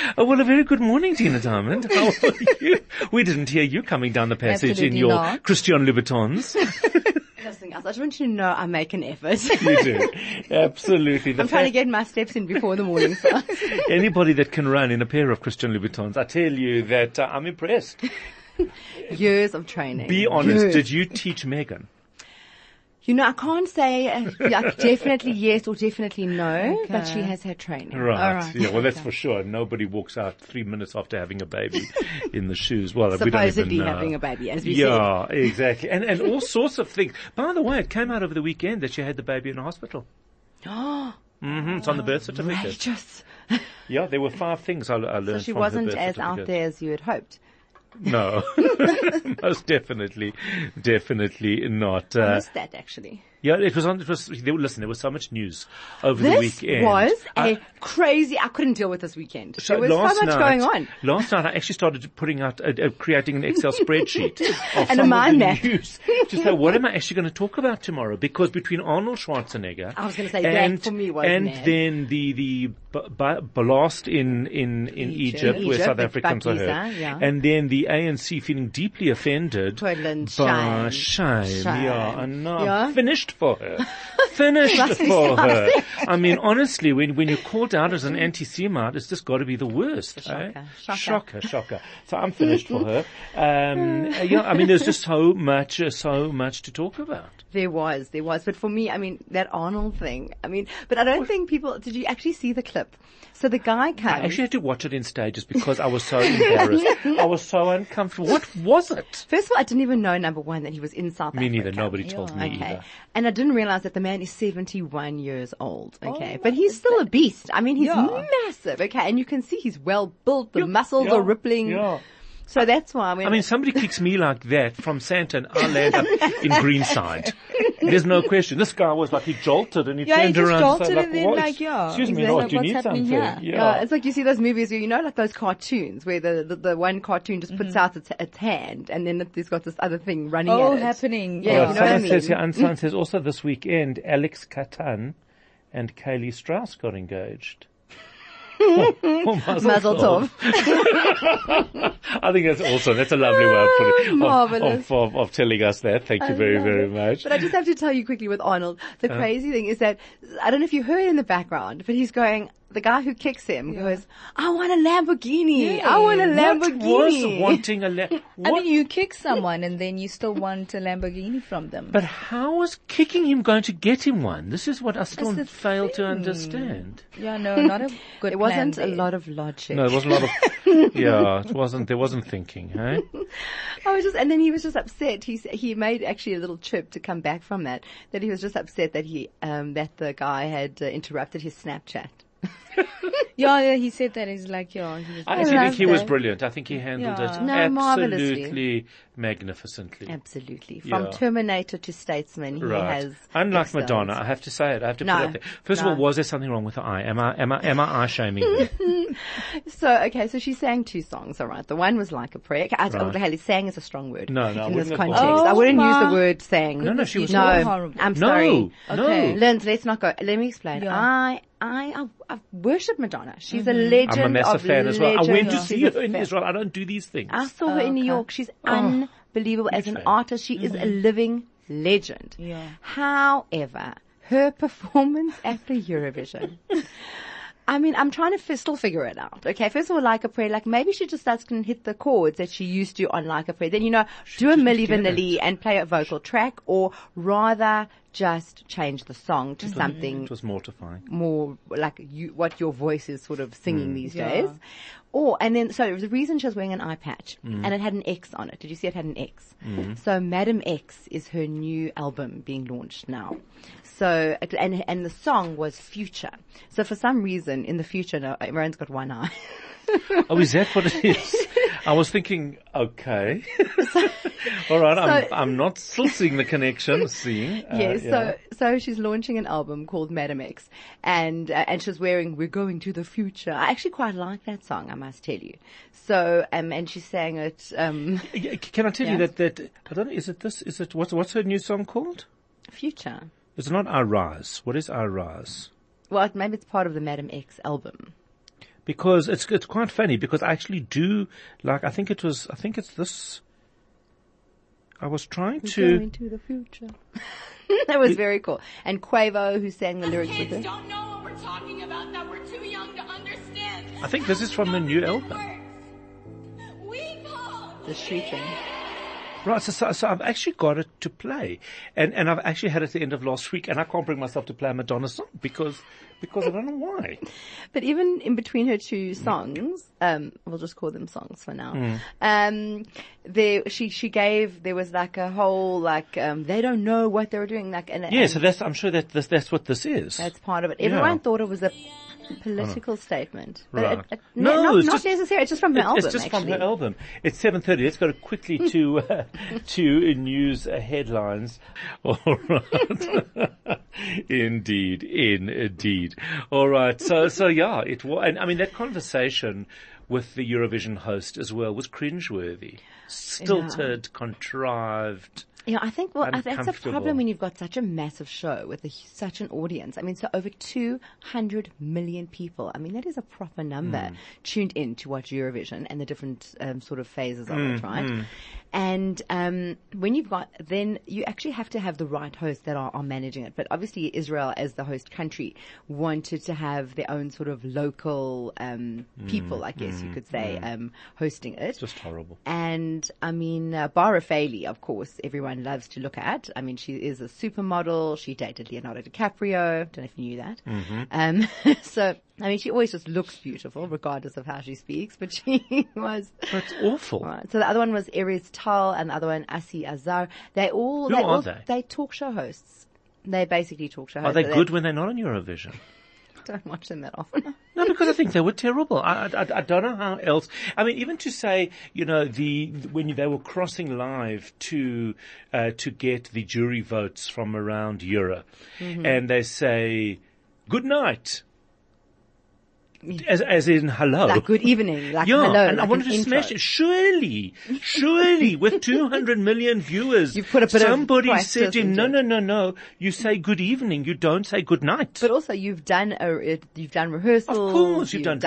Oh, well, a very good morning, Tina Diamond. How are you? We didn't hear you coming down the passage Absolutely in your not. Christian Louboutins. Nothing else. I just want you to know I make an effort. You do. Absolutely. I'm trying to get my steps in before the morning starts. Anybody that can run in a pair of Christian Louboutins, I tell you that I'm impressed. Years of training. Be honest. Years. Did you teach Megan? You know, I can't say definitely yes or definitely no, but she has had training. Right. All right. Yeah, well, that's for sure. Nobody walks out 3 minutes after having a baby in the shoes. Well, we don't even Supposedly know. having a baby, as we said. Yeah, exactly. And all sorts of things. By the way, it came out over the weekend that she had the baby in a hospital. It's on the birth certificate. Outrageous. Yeah, there were 5 things I learned So she from wasn't her birth as certificate. out there as you had hoped. No, most definitely not. I missed that, actually. Yeah, listen, there was so much news over the This weekend. was a crazy, I couldn't deal with this weekend. So there was so last much night- going on. Last night I actually started putting out, creating an Excel spreadsheet of And some a of mind the map. news. To say, what am I actually going to talk about tomorrow? Because between Arnold Schwarzenegger I was gonna say that for me was and mad. then the blast in Egypt where Egypt, South with Africans are hurt, Bakisa, yeah. and then the ANC feeling deeply offended Portland, by shame. shame. Yeah, I know. Yeah. Finished for her. Finished Must be for her. something. I mean, honestly, when you're called out as an anti-Semite, it's just got to be the worst. Shocker. Eh? Shocker. So I'm finished for her. Yeah, I mean, there's just so much to talk about. There was. But for me, I mean, that Arnold thing, but I don't think did you actually see the clip? So the guy I comes. actually had to watch it in stages because I was so embarrassed. I was so uncomfortable. What was it? First of all, I didn't even know, number one, that he was in South Me Africa. neither. Nobody told me Okay. either. And I didn't realize that the man is 71 years old. Okay. But he's still a beast. I mean, he's massive. Okay. And you can see he's well built. The muscles are rippling. Yeah. So that's why I mean, somebody kicks me like that from Sandton, I'll land up in Greenside. There's no question. This guy was like, he jolted and he turned he just around jolted and and then what? like, yeah. Excuse me, Exactly. what, do you What's need happening something? here? Yeah. it's like you see those movies where, like those cartoons where the one cartoon just puts out its hand and then it's got this other thing running at it. happening. Yeah, Well, you know what I someone mean? says here, and someone says also this weekend, Alex Catan and Kaylee Strauss got engaged. Mazel tov. I think that's a lovely way of putting Marvelous. of telling us that. Thank you very, very much. But I just have to tell you quickly with Arnold, the crazy thing is that, I don't know if you heard in the background, but he's going, the guy who kicks him goes, I want a Lamborghini. I want a Lamborghini. What was wanting a I mean, you kick someone and then you still want a Lamborghini from them. But how is kicking him going to get him one? This is what I still That's the fail to thing. understand. Yeah, no, not a good It wasn't plan a there. lot of logic. No, it wasn't a lot of, there wasn't thinking, hey? And then he was just upset. He made actually a little trip to come back from that he was just upset that that the guy had interrupted his Snapchat. Yeah, he said that. He's like, yeah. He was I actually love think he was that. brilliant. I think he handled Yeah. it No, marvelously. absolutely magnificently. Absolutely. From Yeah. Terminator to Statesman, he Right. has Unlike excelled. Madonna, I have to say it. I have to No. put it out there. First of No. all, was there something wrong with her eye? Am I eye shaming her? So she sang 2 songs, alright. The one was Like a Prayer. Right. Haley, sang is a strong word. No, I in this wouldn't have context. bothered. I wouldn't use my the word sang. No, she was No, so horrible. I'm No, sorry. Okay. Linz, let's not go. Let me explain. Yeah. I worship Madonna. She's a legend. I'm a massive of fan as well. I went to legends. see She's her a in fan. Israel. I don't do these things. I saw her in New Okay. York. She's unbelievable as an fan. artist. She is a living legend. Yeah. However, her performance at the Eurovision. I mean, I'm trying to still figure it out. Okay, first of all, Like a Prayer, like maybe she just doesn't hit the chords that she used to on Like a Prayer. Then, do a Milli get Vanilli and play a vocal track, or rather just change the song to something It was mortifying. more like what your voice is sort of singing these Yeah. days. So the reason she was wearing an eye patch and it had an X on it. Did you see it had an X? So Madam X is her new album being launched now. So, and the song was Future. So for some reason in the future, no, Maroon's got one eye. Oh, is that what it is? I was thinking, okay. All right, I'm not still seeing the connection, Yes, yeah. so she's launching an album called Madam X, and she's wearing "We're Going to the Future." I actually quite like that song, I must tell you. So, and she sang it. Can I tell you that I don't know, is it what's her new song called? Future. It's not I Rise. What is I Rise? Well, maybe it's part of the Madam X album. because it's quite funny because I actually do like, I think it's this, I was trying to. Go into the future. That was very cool. And Quavo, who sang the lyrics with Kids it. don't know what we're talking about, that we're too young to understand. I think this is from the new album. We call The shrieking. Right, so I've actually got it to play. And I've actually had it at the end of last week, and I can't bring myself to play a Madonna song because I don't know why. But even in between her two songs, we'll just call them songs for now. There was like a whole they don't know what they were doing, So I'm sure that's what this is. that's part of it. Everyone thought it was a political statement, but Right. not it's just necessarily. It's just from her album. It's just actually. from her album. It's 7:30. Let's go quickly to news headlines. All right. Indeed. All right. So yeah, it was. And I mean, that conversation with the Eurovision host as well was cringeworthy, stilted, contrived. Yeah, I think, that's a uncomfortable. problem when you've got such a massive show with such an audience. I mean, so over 200 million people. I mean, that is a proper number tuned in to watch Eurovision and the different sort of phases of it, right? And when you've got, then you actually have to have the right hosts that are managing it. But obviously Israel, as the host country, wanted to have their own sort of local people, I guess you could say, hosting it. It's just horrible. And I mean, Bara Faili, of course, everyone loves to look at. I mean, she is a supermodel. She dated Leonardo DiCaprio. Don't know if you knew that. So, I mean, she always just looks beautiful, regardless of how she speaks. But she was. That's awful. Right. So the other one was Erez Tal, and the other one Asi Azar. Who are they? They talk show hosts. They basically talk show hosts. Are they good when they're not on Eurovision? Don't watch them that often. No, because I think they were terrible. I don't know how else. I mean, even to say, when they were crossing live to get the jury votes from around Europe, and they say, good night. As in hello. Like good evening, like Yeah, hello. and like I wanted to intro. smash it. Surely, with 200 million viewers, You've put a bit of somebody price said, into it. no. You say good evening. You don't say good night. But also, you've done rehearsals. Of course, you've done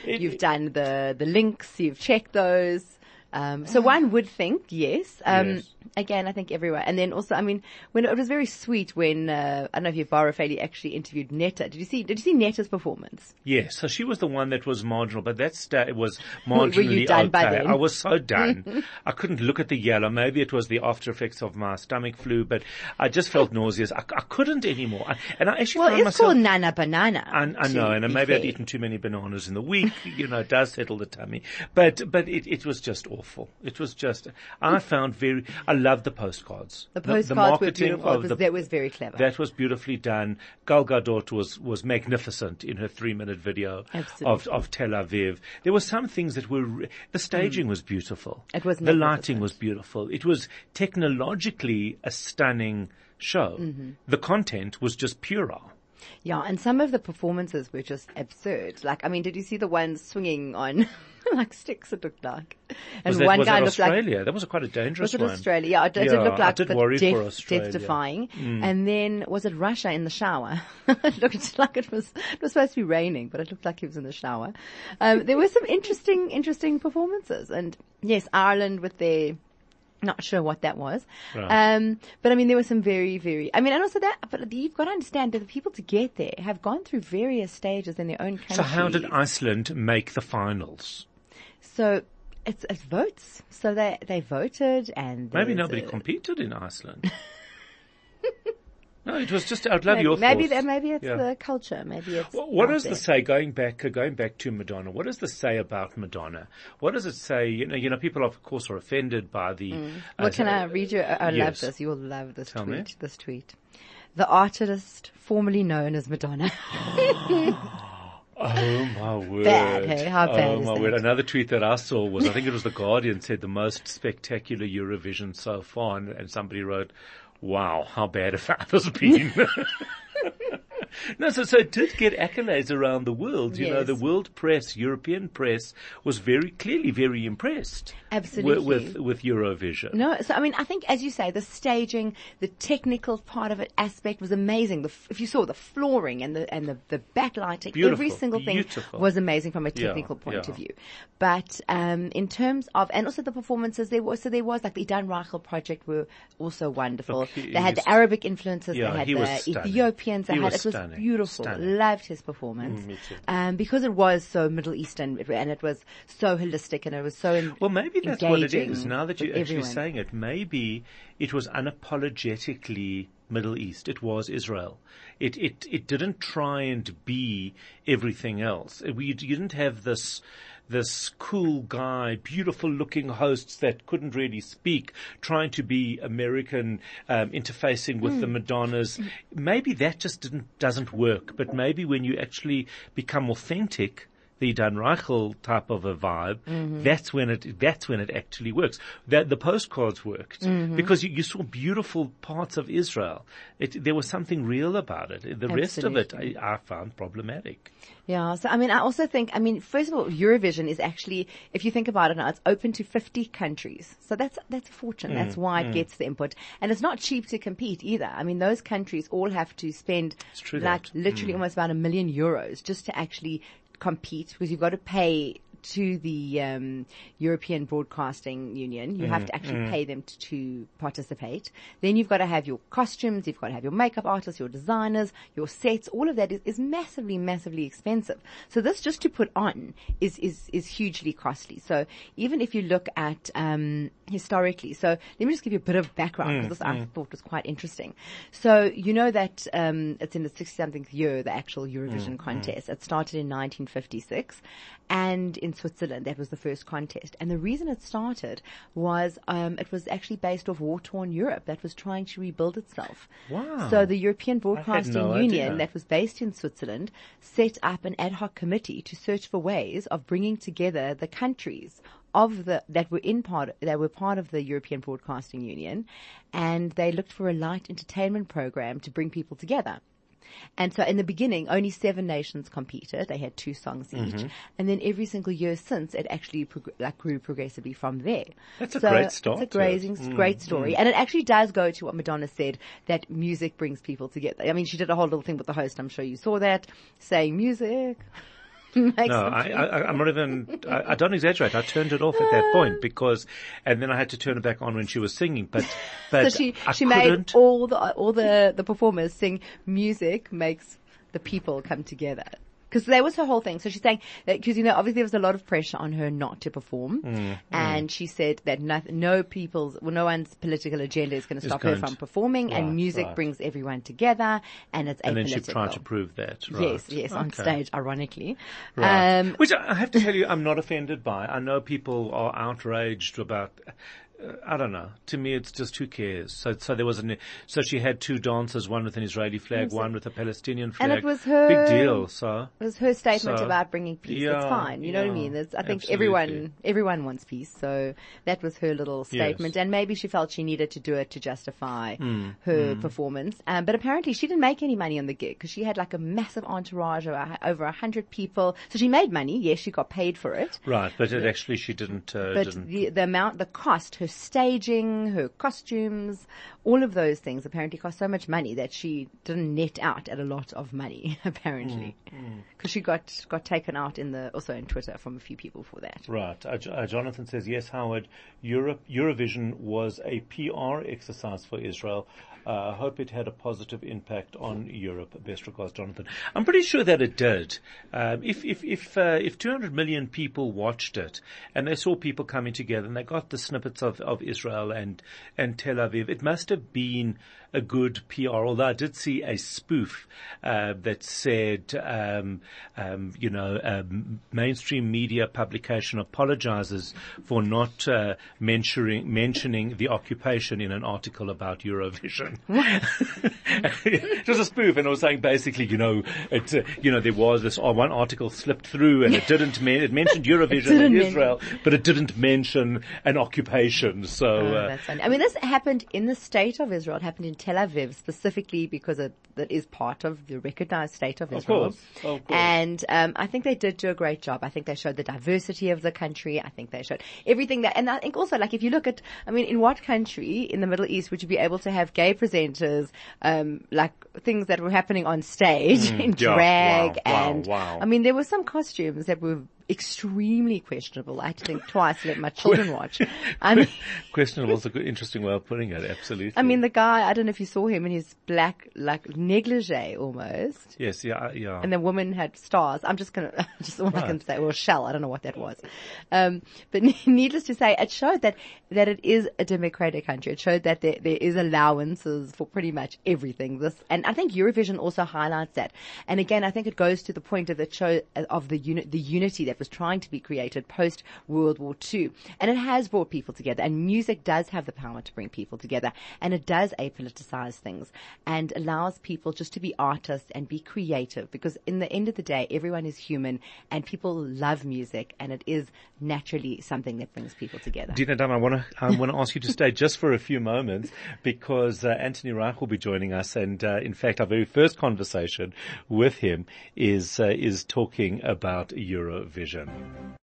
the links. You've checked those. So one would think, yes. Yes. Again, I think everywhere. And then also, I mean, when it was very sweet when, I don't know if you, Bara Faili actually interviewed Netta. Did you see Netta's performance? Yes, so she was the one that was marginal, but it was marginally Were you done okay. by then? I was so done. I couldn't look at the yellow. Maybe it was the after effects of my stomach flu, but I just felt nauseous. I couldn't anymore. And I actually found It's myself... called Nana Banana. I know, and maybe I'd eaten too many bananas in the week. It does settle the tummy. But it was just awful. It was just, I loved the postcards. The postcards were marketing beautiful. That was very clever. That was beautifully done. Gal Gadot was magnificent in her 3-minute video of Tel Aviv. There were some things that were, the staging was beautiful. It was the lighting magnificent. was beautiful. It was technologically a stunning show. The content was just puerile. Yeah, and some of the performances were just absurd. Like, I mean, did you see the ones swinging on like sticks? It looked like, and Was one that guy looked Australia? like. That was quite a dangerous Was it one. Australia? Yeah, it did Yeah, look I like did worry for Australia. death-defying. And then was it Russia in the shower? It looked like it was supposed to be raining, but it looked like he was in the shower. There were some interesting performances, and yes, Ireland with their. Not sure what that was. Right. But I mean, there were some very, very, I mean, and also but you've got to understand that the people to get there have gone through various stages in their own country. So how did Iceland make the finals? So it's votes. So they voted and. Maybe nobody competed in Iceland. No, it was just, I'd love your maybe thoughts. Maybe it's Yeah. the culture. Maybe it's. What out does there. the say, going back to Madonna, what does the say about Madonna? What does it say, people of course are offended by the... Well, can I read you? I love yes. this. You'll love this Tell tweet. me. This tweet. The artist formerly known as Madonna. Oh my word. Bad, hey? How bad Oh is my that? word. Another tweet that I saw was, I think it was The Guardian, said the most spectacular Eurovision so far, and somebody wrote, wow, how bad have others been? No, so it did get accolades around the world. You know, Yes. the world press, European press, was very clearly very impressed. Absolutely. With Eurovision. No, so I mean, I think as you say, the staging, the technical part of it aspect was amazing. If you saw the flooring and the backlighting, Beautiful, every single thing beautiful. was amazing from a technical point of view. But in terms of, and also the performances, there was like the Idan Reichel project were also wonderful. Look, They had the Arabic influences, Yeah, they had he was the stunning. Ethiopians, He was it was stunning, beautiful. stunning. Loved his performance. Me too. Because it was so Middle Eastern and it was so holistic and it was so Well, maybe that's what it engaging is. Now that you're with actually everyone. saying it, maybe it was unapologetically Middle East. It was Israel. It didn't try and be everything else. You didn't have this cool guy, beautiful looking hosts that couldn't really speak, trying to be American, interfacing with the Madonnas. Maybe that just doesn't work. But maybe when you actually become authentic, the Dan Reichel type of a vibe, that's when it actually works. That the postcards worked because you saw beautiful parts of Israel. There was something real about it. The rest of it I found problematic. Yeah, so I mean, I also think, first of all, Eurovision is actually, if you think about it now, it's open to 50 countries. So that's a fortune. That's why it gets the input. And it's not cheap to compete either. I mean, those countries all have to spend true like that. literally almost about €1 million just to actually compete, because you've got to pay to the European Broadcasting Union. You have to actually pay them to participate. Then you've got to have your costumes, you've got to have your makeup artists, your designers, your sets. All of that is massively, massively expensive. So this just to put on is hugely costly. So even if you look at historically, so let me just give you a bit of background because this I thought was quite interesting. So you know that it's in the 60-something year, the actual Eurovision contest. It started in 1956, and in Switzerland, that was the first contest. And the reason it started was it was actually based off war-torn Europe that was trying to rebuild itself. Wow. So the European Broadcasting no Union, idea. that was based in Switzerland, set up an ad hoc committee to search for ways of bringing together the countries that were part of the European Broadcasting Union, and they looked for a light entertainment program to bring people together. And so in the beginning, only 7 nations competed. They had 2 songs each. And then every single year since, it actually grew progressively from there. That's a great start It's to a it. great story. And it actually does go to what Madonna said, that music brings people together. I mean, she did a whole little thing with the host. I'm sure you saw that, saying music. No, I'm not even, I don't exaggerate. I turned it off at that point and then I had to turn it back on when she was singing, but So she made all the performers sing music makes the people come together. Because that was her whole thing. So she's saying that, because, obviously there was a lot of pressure on her not to perform. And she said that no one's political agenda is going to stop her from performing, and music brings everyone together, and it's apolitical. And then she tried to prove that. Right. Yes, on stage, ironically. Right. Which I have to tell you, I'm not offended by. I know people are outraged about, I don't know. To me, it's just who cares. So there was so she had 2 dancers, one with an Israeli flag, one with a Palestinian flag. And it was her big deal. So it was her statement So, about bringing peace. yeah, It's fine. You know what I mean? I think absolutely. everyone wants peace. So that was her little statement. Yes. And maybe she felt she needed to do it to justify her performance. But apparently she didn't make any money on the gig because she had like a massive entourage of over 100 people. So she made money. Yes, she got paid for it. right, but it actually she didn't. But the cost, her staging, her costumes, all of those things apparently cost so much money that she didn't net out at a lot of money, apparently. Because she got taken out also in Twitter from a few people for that. Right. Jonathan says, yes, Howard, Eurovision was a PR exercise for Israel. I hope it had a positive impact on Europe. Best regards, Jonathan. I'm pretty sure that it did. If 200 million people watched it and they saw people coming together and they got the snippets of Israel and Tel Aviv, it must have been a good PR. Although I did see a spoof that said, mainstream media publication apologizes for not mentioning the occupation in an article about Eurovision. It was a spoof, and it was saying basically, there was this one article slipped through, and it mentioned Eurovision in Israel, but it didn't mention an occupation. So that's funny. I mean, this happened in the state of Israel. It happened in Tel Aviv specifically because that is part of the recognized state of Israel. Of course. And I think they did do a great job. I think they showed the diversity of the country. I think they showed everything that, and I think also, like, if you look at, I mean, in what country in the Middle East would you be able to have gay presenters, like things that were happening on stage in drag wow. I mean, there were some costumes that were extremely questionable. I had to think twice to let my children watch. I mean, questionable is a good, interesting way of putting it. Absolutely. I mean, the guy, I don't know if you saw him in his black, like, negligee almost. Yes, yeah. And the woman had stars. I can say, or shell. I don't know what that was. But needless to say, it showed that it is a democratic country. It showed that there is allowances for pretty much everything. And I think Eurovision also highlights that. And again, I think it goes to the point of the show of the unity that was trying to be created post World War II. And it has brought people together, and music does have the power to bring people together, and it does apoliticize things and allows people just to be artists and be creative, because in the end of the day, everyone is human and people love music, and it is naturally something that brings people together. Dina Dam, I want to ask you to stay just for a few moments, because Anthony Reich will be joining us, and in fact our very first conversation with him is talking about Eurovision.